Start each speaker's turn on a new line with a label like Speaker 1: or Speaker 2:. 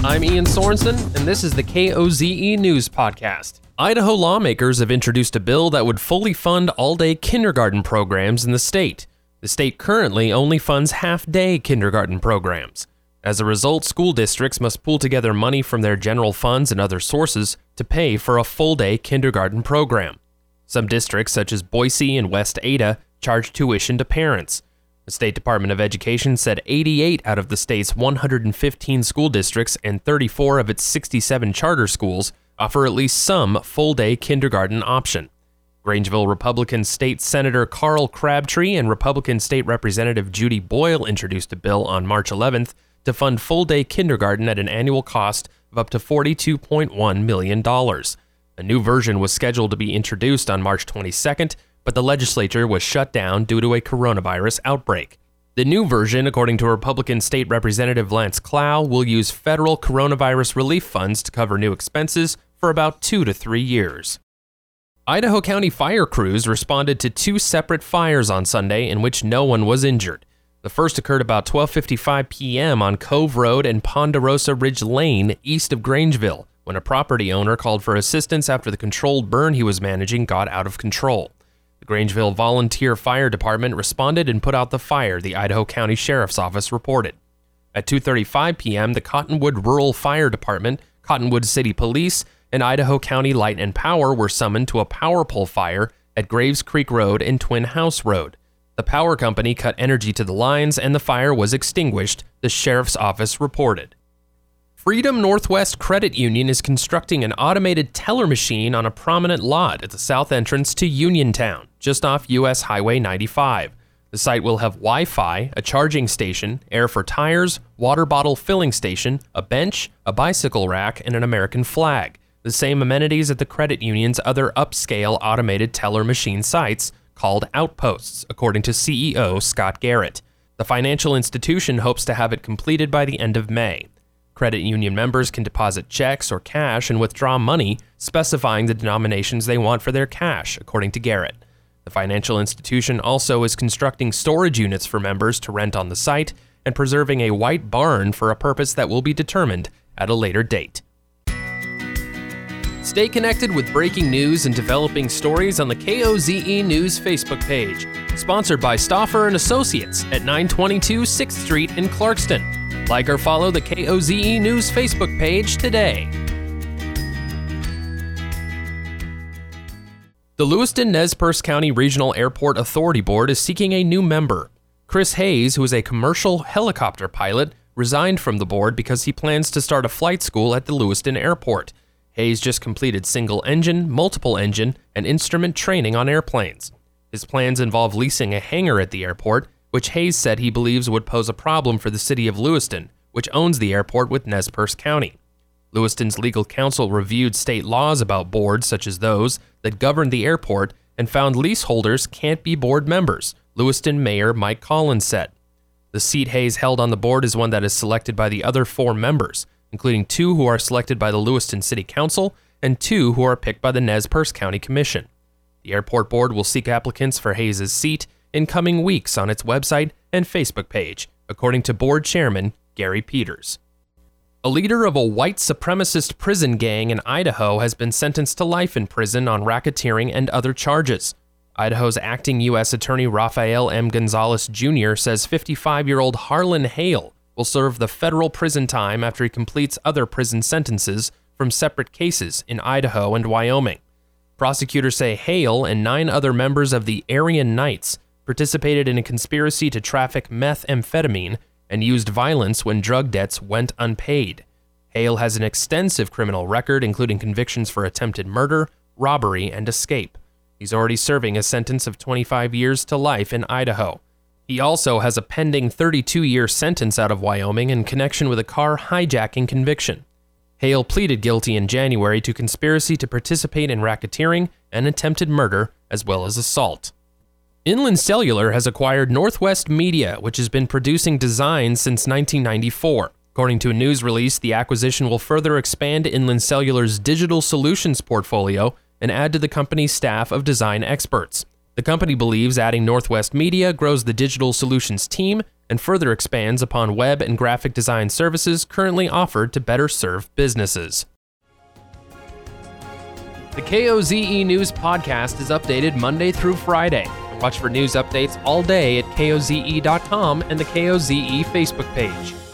Speaker 1: I'm Ian Sorensen, and this is the KOZE News Podcast. Idaho lawmakers have introduced a bill that would fully fund all-day kindergarten programs in the state. The state currently only funds half-day kindergarten programs. As a result, school districts must pool together money from their general funds and other sources to pay for a full-day kindergarten program. Some districts, such as Boise and West Ada, charge tuition to parents. The State Department of Education said 88 out of the state's 115 school districts and 34 of its 67 charter schools offer at least some full-day kindergarten option. Grangeville Republican State Senator Carl Crabtree and Republican State Representative Judy Boyle introduced a bill on March 11th to fund full-day kindergarten at an annual cost of up to $42.1 million. A new version was scheduled to be introduced on March 22nd, but the legislature was shut down due to a coronavirus outbreak. The new version, according to Republican State Representative Lance Clough, will use federal coronavirus relief funds to cover new expenses for about 2 to 3 years. Idaho County fire crews responded to 2 separate fires on Sunday in which no one was injured. The first occurred about 12:55 p.m. on Cove Road and Ponderosa Ridge Lane east of Grangeville, when a property owner called for assistance after the controlled burn he was managing got out of control. The Grangeville Volunteer Fire Department responded and put out the fire, the Idaho County Sheriff's Office reported. At 2:35 p.m., the Cottonwood Rural Fire Department, Cottonwood City Police, and Idaho County Light and Power were summoned to a power pole fire at Graves Creek Road and Twin House Road. The power company cut energy to the lines and the fire was extinguished, the Sheriff's Office reported. Freedom Northwest Credit Union is constructing an automated teller machine on a prominent lot at the south entrance to Uniontown, just off U.S. Highway 95. The site will have Wi-Fi, a charging station, air for tires, water bottle filling station, a bench, a bicycle rack, and an American flag. The same amenities at the credit union's other upscale automated teller machine sites, called Outposts, according to CEO Scott Garrett. The financial institution hopes to have it completed by the end of May. Credit union members can deposit checks or cash and withdraw money, specifying the denominations they want for their cash, according to Garrett. The financial institution also is constructing storage units for members to rent on the site and preserving a white barn for a purpose that will be determined at a later date. Stay connected with breaking news and developing stories on the KOZE News Facebook page, sponsored by Stauffer & Associates at 922 6th Street in Clarkston. Like or follow the KOZE News Facebook page today. The Lewiston-Nez Perce County Regional Airport Authority Board is seeking a new member. Chris Hayes, who is a commercial helicopter pilot, resigned from the board because he plans to start a flight school at the Lewiston Airport. Hayes just completed single-engine, multiple-engine, and instrument training on airplanes. His plans involve leasing a hangar at the airport, which Hayes said he believes would pose a problem for the city of Lewiston, which owns the airport with Nez Perce County. Lewiston's legal counsel reviewed state laws about boards such as those that govern the airport and found leaseholders can't be board members, Lewiston Mayor Mike Collins said. The seat Hayes held on the board is one that is selected by the other 4 members, including 2 who are selected by the Lewiston City Council and 2 who are picked by the Nez Perce County Commission. The airport board will seek applicants for Hayes' seat in coming weeks on its website and Facebook page, according to board chairman Gary Peters. A leader of a white supremacist prison gang in Idaho has been sentenced to life in prison on racketeering and other charges. Idaho's acting U.S. Attorney Rafael M. Gonzalez Jr. says 55-year-old Harlan Hale will serve the federal prison time after he completes other prison sentences from separate cases in Idaho and Wyoming. Prosecutors say Hale and 9 other members of the Aryan Knights participated in a conspiracy to traffic methamphetamine and used violence when drug debts went unpaid. Hale has an extensive criminal record, including convictions for attempted murder, robbery, and escape. He's already serving a sentence of 25 years to life in Idaho. He also has a pending 32-year sentence out of Wyoming in connection with a car hijacking conviction. Hale pleaded guilty in January to conspiracy to participate in racketeering and attempted murder, as well as assault. Inland Cellular has acquired Northwest Media, which has been producing designs since 1994. According to a news release, the acquisition will further expand Inland Cellular's digital solutions portfolio and add to the company's staff of design experts. The company believes adding Northwest Media grows the digital solutions team and further expands upon web and graphic design services currently offered to better serve businesses. The KOZE News Podcast is updated Monday through Friday. Watch for news updates all day at koze.com and the KOZE Facebook page.